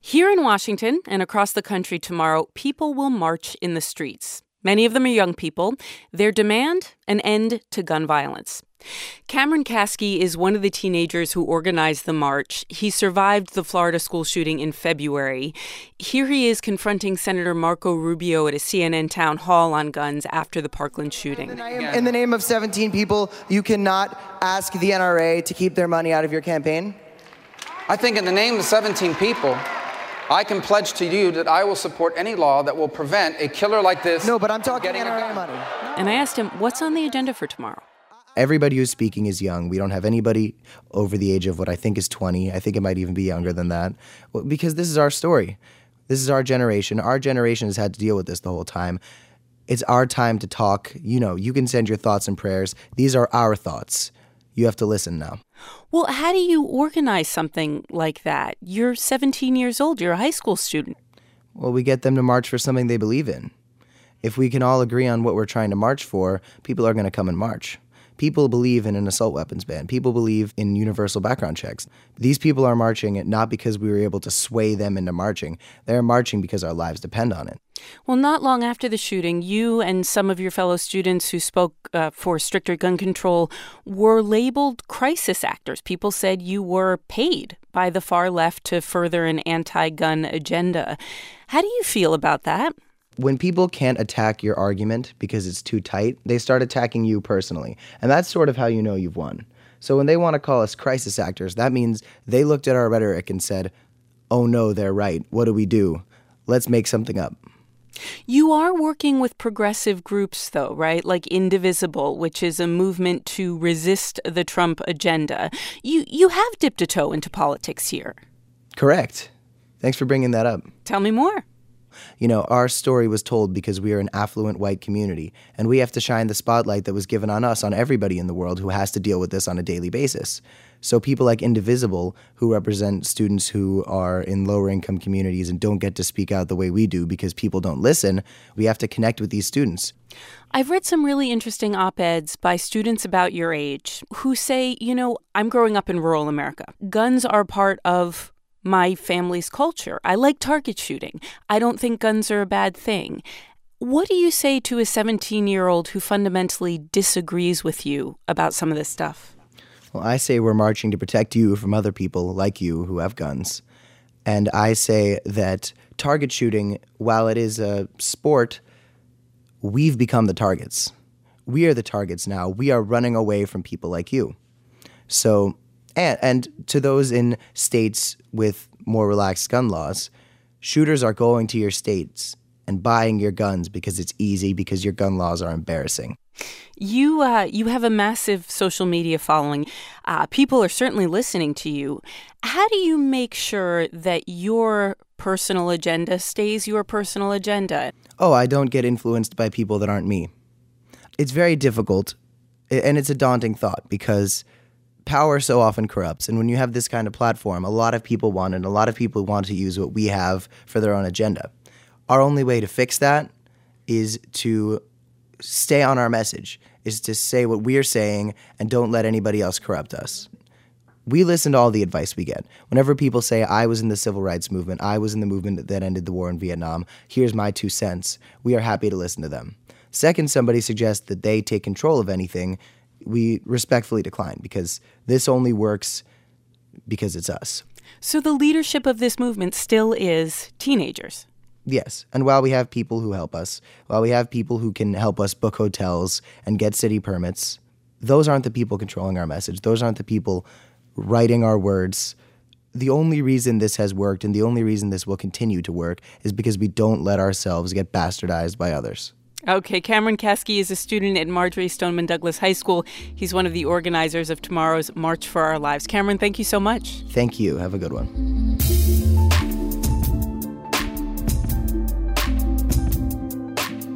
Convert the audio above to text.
Here in Washington and across the country tomorrow, people will march in the streets. Many of them are young people. Their demand, an end to gun violence. Cameron Kasky is one of the teenagers who organized the march. He survived the Florida school shooting in February. Here he is confronting Senator Marco Rubio at a CNN town hall on guns after the Parkland shooting. In the name of 17 people, you cannot ask the NRA to keep their money out of your campaign? I think in the name of 17 people, I can pledge to you that I will support any law that will prevent a killer like this. No, but I'm talking NRA money. And I asked him, what's on the agenda for tomorrow? Everybody who's speaking is young. We don't have anybody over the age of what I think is 20. I think it might even be younger than that. Well, because this is our story. This is our generation. Our generation has had to deal with this the whole time. It's our time to talk. You know, you can send your thoughts and prayers. These are our thoughts. You have to listen now. Well, how do you organize something like that? You're 17 years old. You're a high school student. Well, we get them to march for something they believe in. If we can all agree on what we're trying to march for, people are going to come and march. People believe in an assault weapons ban. People believe in universal background checks. These people are marching not because we were able to sway them into marching. They're marching because our lives depend on it. Well, not long after the shooting, you and some of your fellow students who spoke for stricter gun control were labeled crisis actors. People said you were paid by the far left to further an anti-gun agenda. How do you feel about that? When people can't attack your argument because it's too tight, they start attacking you personally. And that's sort of how you know you've won. So when they want to call us crisis actors, that means they looked at our rhetoric and said, oh no, they're right. What do we do? Let's make something up. You are working with progressive groups, though, right? Like Indivisible, which is a movement to resist the Trump agenda. You have dipped a toe into politics here. Correct. Thanks for bringing that up. Tell me more. You know, our story was told because we are an affluent white community, and we have to shine the spotlight that was given on us on everybody in the world who has to deal with this on a daily basis. So people like Indivisible, who represent students who are in lower income communities and don't get to speak out the way we do because people don't listen, we have to connect with these students. I've read some really interesting op-eds by students about your age who say, you know, I'm growing up in rural America. Guns are part of my family's culture. I like target shooting. I don't think guns are a bad thing. What do you say to a 17-year-old who fundamentally disagrees with you about some of this stuff? Well, I say we're marching to protect you from other people like you who have guns. And I say that target shooting, while it is a sport, we've become the targets. We are the targets now. We are running away from people like you. So And to those in states with more relaxed gun laws, shooters are going to your states and buying your guns because it's easy, because your gun laws are embarrassing. You have a massive social media following. People are certainly listening to you. How do you make sure that your personal agenda stays your personal agenda? Oh, I don't get influenced by people that aren't me. It's very difficult, and it's a daunting thought because power so often corrupts, and when you have this kind of platform, a lot of people want it, and a lot of people want to use what we have for their own agenda. Our only way to fix that is to stay on our message, is to say what we're saying and don't let anybody else corrupt us. We listen to all the advice we get. Whenever people say, I was in the civil rights movement, I was in the movement that ended the war in Vietnam, here's my 2 cents, we are happy to listen to them. Second, somebody suggests that they take control of anything, we respectfully decline because this only works because it's us. So the leadership of this movement still is teenagers. Yes. And while we have people who help us, while we have people who can help us book hotels and get city permits, those aren't the people controlling our message. Those aren't the people writing our words. The only reason this has worked and the only reason this will continue to work is because we don't let ourselves get bastardized by others. Okay, Cameron Kasky is a student at Marjory Stoneman Douglas High School. He's one of the organizers of tomorrow's March for Our Lives. Cameron, thank you so much. Thank you. Have a good one.